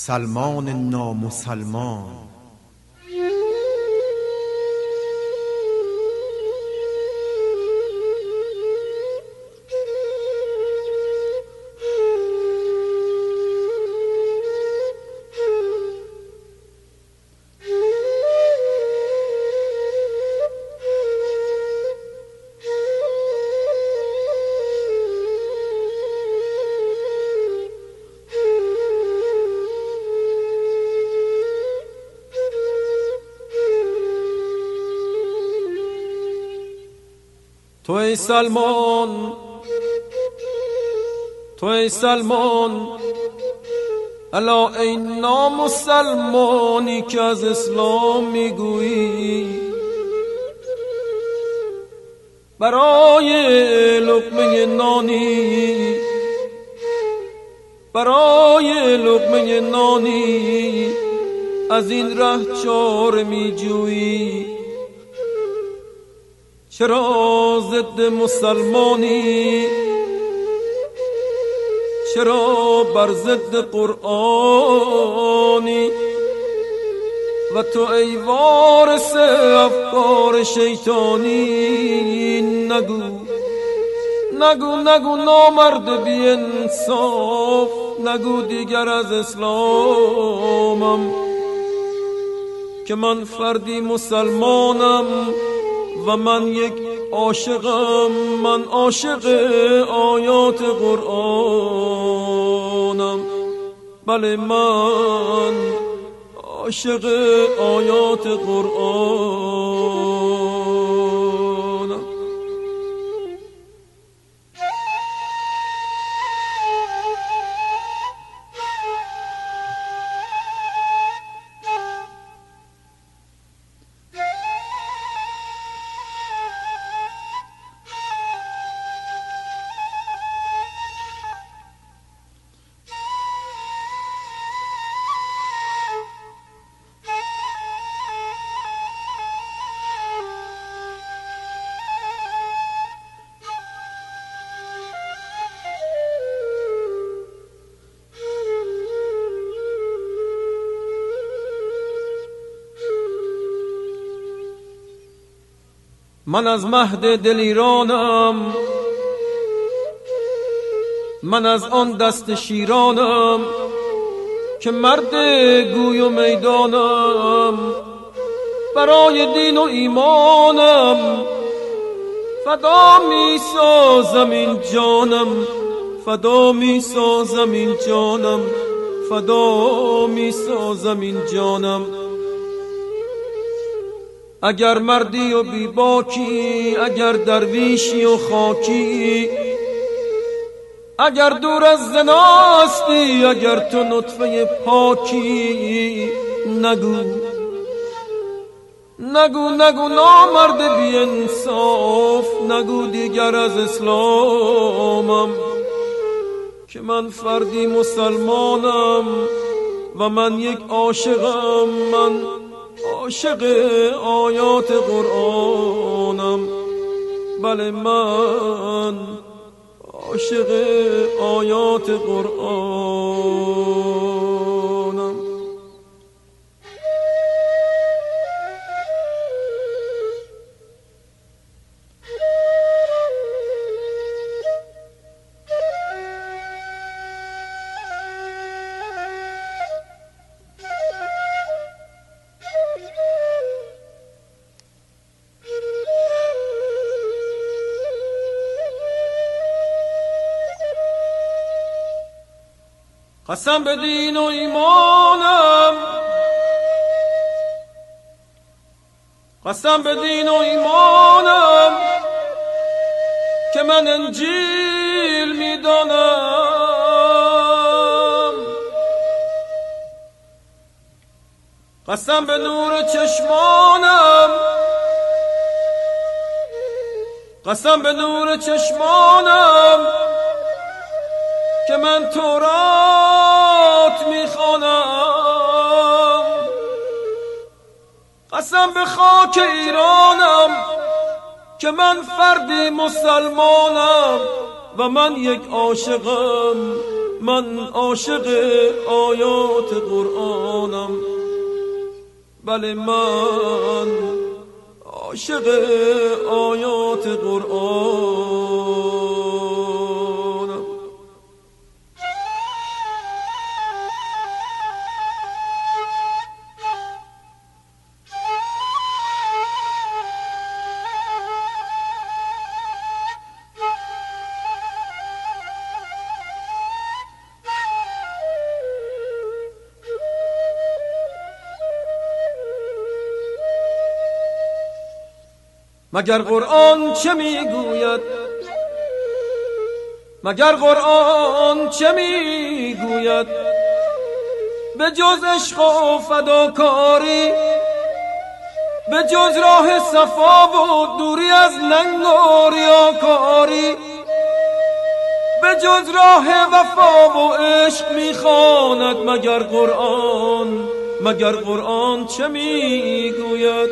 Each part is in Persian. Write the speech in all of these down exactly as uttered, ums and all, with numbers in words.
مسلمان نامسلمان. تو ای سلمان، تو ای سلمان، الا ای نامسلمانی که از اسلام میگویی، برای لقمه نانی، برای لقمه نانی از این ره چاره میجویی. چرا ضد مسلمانی؟ چرا بر ضد قرآنی؟ و تو ای وارث افکار شیطانی، نگو نگو نگو نامرد بی انصاف، نگو دیگر از اسلامم، که من فردی مسلمانم و من یک عاشقم، من عاشق آیات قرآنم. بله من عاشق آیات قرآنم. من از مهد دلیرانم، من از آن دست شیرانم که مرد گوی و میدانم. برای دین و ایمانم فدا می سازم این جانم، فدا می سازم این جانم، فدا می سازم این جانم. اگر مردی و بی باکی، اگر درویشی و خاکی، اگر دور از زناستی، اگر تو نطفه پاکی، نگو نگو نگو نامرد بی انصاف، نگو دیگر از اسلامم، که من فردی مسلمانم و من یک عاشقم، من عاشق آیات قرآنم. بله من عاشق آیات قرآنم. قسم به دین و ایمانم، قسم به دین و ایمانم که من انجیل میدانم. قسم به نور چشمانم، قسم به نور چشمانم که من تورات میخوانم. قسم به خاک ایرانم که من فردی مسلمانم و من یک عاشقم، من عاشق آیات قرآنم. بله من عاشق آیات قرآنم. مگر قرآن چه میگوید؟ مگر قرآن چه میگوید؟ به جز عشق و فداکاری، به جز راه صفا و دوری از ننگ و ریاکاری، به جز راه وفا و عشق میخواند مگر قرآن؟ مگر قرآن چه میگوید؟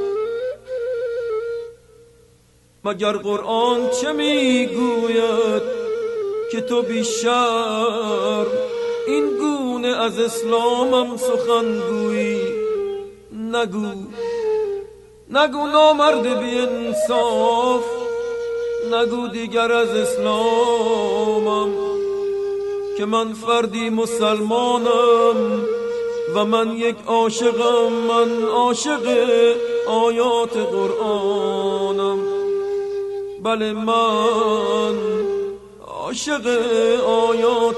مگر قرآن چه میگوید که تو بیشتر این گونه از اسلامم سخن گویی؟ نگو نگو نامرد بی انصاف، نگو دیگر از اسلامم، که من فردی مسلمانم و من یک عاشقم، من عاشق آیات قرآنم. بله من عاشق آیات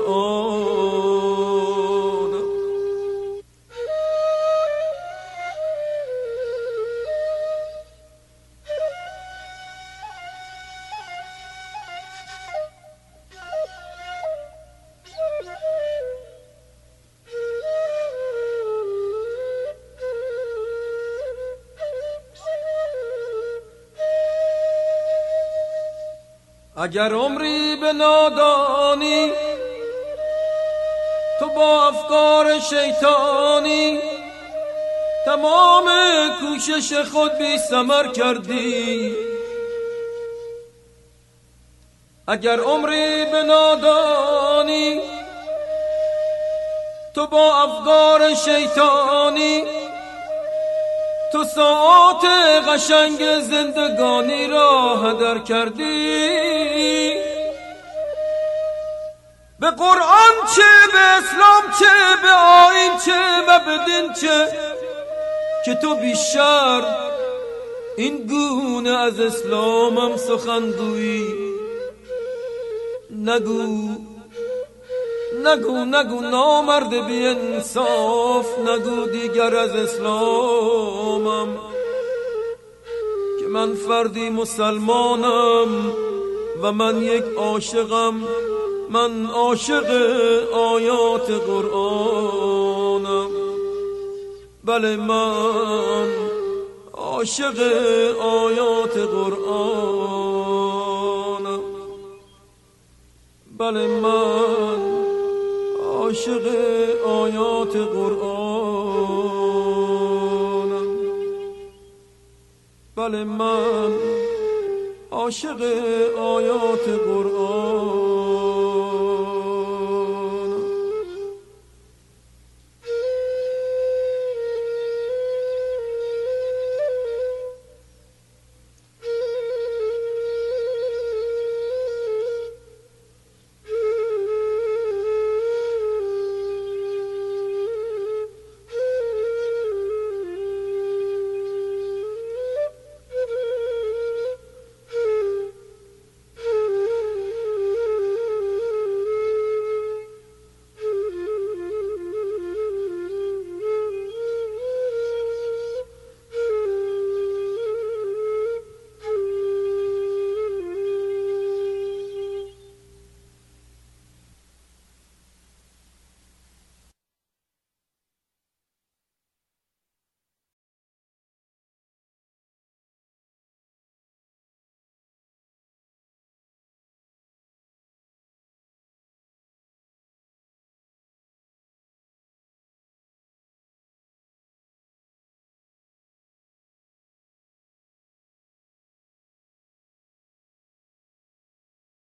قرآنم. اگر عمری به نادانی تو با افکار شیطانی تمام کوشش خود بی ثمر کردی، اگر عمری به نادانی تو با افکار شیطانی تو ساعات قشنگ زندگانی را هدر کردی، به قرآن چه، به اسلام چه، به آیین چه و به دین چه که تو بیشتر این گونه از اسلامم سخن گویی؟ نگو نگو نگو نامرد بی انصاف، نگو دیگر از اسلامم، که من فردی مسلمانم و من یک عاشقم، من عاشق آیات قرآنم. بله من عاشق آیات قرآنم. بله من عاشق آیات قرآنم. بله من عاشق آیات قرآن.